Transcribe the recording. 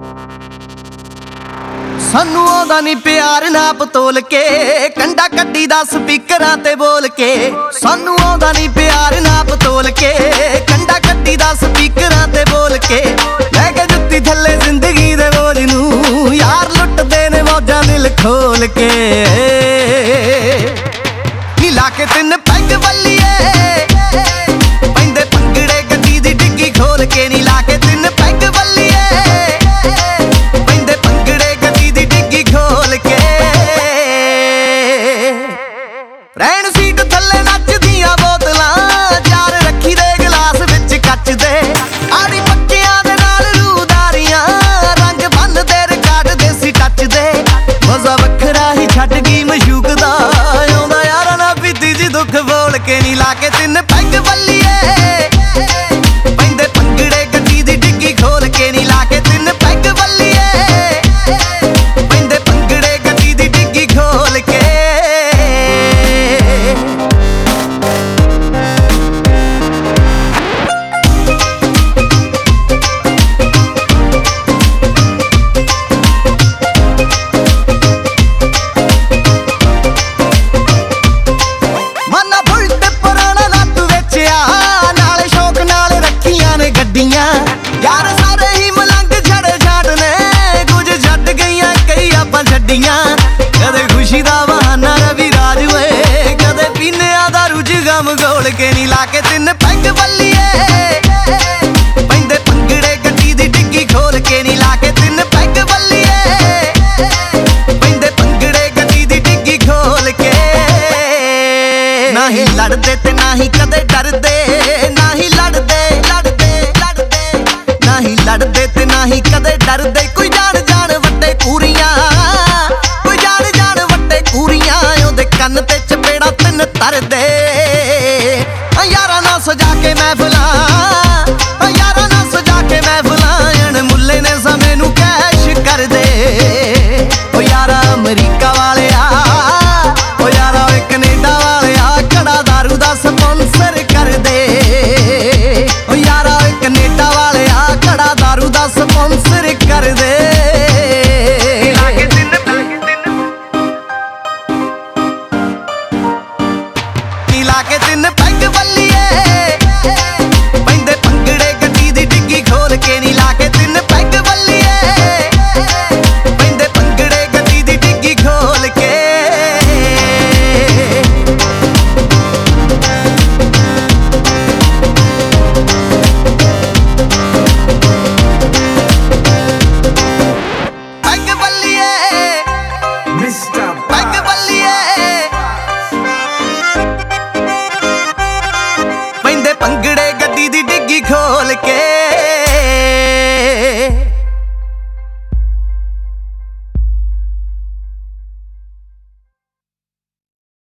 ਸਾਨੂੰ ਆਉਂਦਾ ਨੀ ਪਿਆਰ ਨਾਪ ਤੋਲ ਕੇ, ਕੰਡਾ ਕੱਢੀ ਦਾ ਸਪੀਕਰਾਂ ਤੇ ਬੋਲ ਕੇ। ਸਾਨੂੰ ਆਉਂਦਾ ਨੀ ਪਿਆਰ ਨਾਪ ਤੋਲ ਕੇ, ਕੰਡਾ ਕੱਢੀ ਦਾ ਸਪੀਕਰਾਂ ਤੇ ਬੋਲ ਕੇ। ਲੈ ਕੇ ਜੁੱਤੀ ਥੱਲੇ ਜ਼ਿੰਦਗੀ ਦੇ ਬੋਝ ਨੂੰ, ਯਾਰ ਲੁੱਟਦੇ ਨੇ ਮੌਜਾਂ ਦਿਲ ਖੋਲ ਕੇ। ਨੀ ਲਾ ਕੇ ਤਿੰਨ ਪੈਗ ਵੱਲੀਏ, ਪੈਂਦੇ ਭੰਗੜੇ ਗੱਡੀ ਦੀ ਡਿੱਗੀ ਖੋਲ ਕੇ। ਨੀ ਲਾ ਕੇ ਤਿੰਨ ਪੈਗ ਵੱਲੀਏ, ਰਹਿਣ ਸੀਟ ਥੱਲੇ ਨੱਚਦੀਆਂ ਬੋਤਲਾਂ, ਚਾਰ ਰੱਖੀ ਦੇ ਗਲਾਸ ਵਿੱਚ ਕੱਚ ਦੇ। ਆੜੀ ਪੱਕਿਆਂ ਦੇ ਨਾਲ ਰੂਦਾਰੀਆਂ, ਰੰਗ ਬੰਨਦੇ ਰਿਕਾਰਡ ਦੇਸੀ ਟੱਚ ਦੇ। ਮਜ਼ਾ ਵੱਖਰਾ ਹੀ ਛੱਡ ਗਈ ਮਸ਼ੂਕ ਦਾ, ਆਉਂਦਾ ਯਾਰਾਂ ਨਾਲ ਬੀਤੀ ਜੀ ਦੁੱਖ ਬੋਲ ਕੇ। ਨੀ ਲਾ ਕੇ ਤਿੰਨ ਪੈਗ ਵੱਲੀਏ, ਪੈਂਦੇ ਭੰਗੜੇ ਗੱਡੀ ਦੀ ਡਿੱਗੀ ਖੋਲ ਕੇ। ਨੀ ਲਾ ਕੇ ਤਿੰਨ ਪੈਗ ਵੱਲੀਏ, ਪੈਂਦੇ ਭੰਗੜੇ ਗੱਡੀ ਦੀ ਡਿੱਗੀ ਖੋਲ ਕੇ। ਯਾਰ ਸਾਰੇ ਹੀ ਮਲੰਗ ਛੜੇ ਛਾੜ ਨੇ, ਕੁਝ ਛੱਡ ਗਈਆਂ ਕਈ ਆਪਾਂ ਛੱਡੀਆਂ। ਕਦੇ ਖੁਸ਼ੀ ਦਾ ਬਹਾਨਾ ਰਵੀ ਰਾਜ ਓਏ, ਕਦੇ ਪੀਨਿਆਂ ਦਾ ਰੁਝ ਗਮ ਗੋਲ ਕੇ। ਨੀ ਲਾ ਕੇ ਤਿੰਨ ਪੈਗ ਵੱਲੀਏ, ਪੈਂਦੇ ਭੰਗੜੇ ਗੱਡੀ ਦੀ ਡਿੱਗੀ ਖੋਲ ਕੇ। ਨੀ ਲਾ ਕੇ ਤਿੰਨ ਪੈਗ ਵੱਲੀਏ, ਪੈਂਦੇ ਭੰਗੜੇ ਗੱਡੀ ਦੀ ਡਿੱਗੀ ਖੋਲ ਕੇ। ਨਾ ਹੀ ਲੜਦੇ ਤੇ ਨਾ ਹੀ ਕਦੇ ਡਰਦੇ, ਨਾ ਹੀ ਲੜਦੇ ਤੇ ਨਾ ਹੀ ਕਦੇ ਡਰਦੇ। ਕੋਈ ਜਾਣ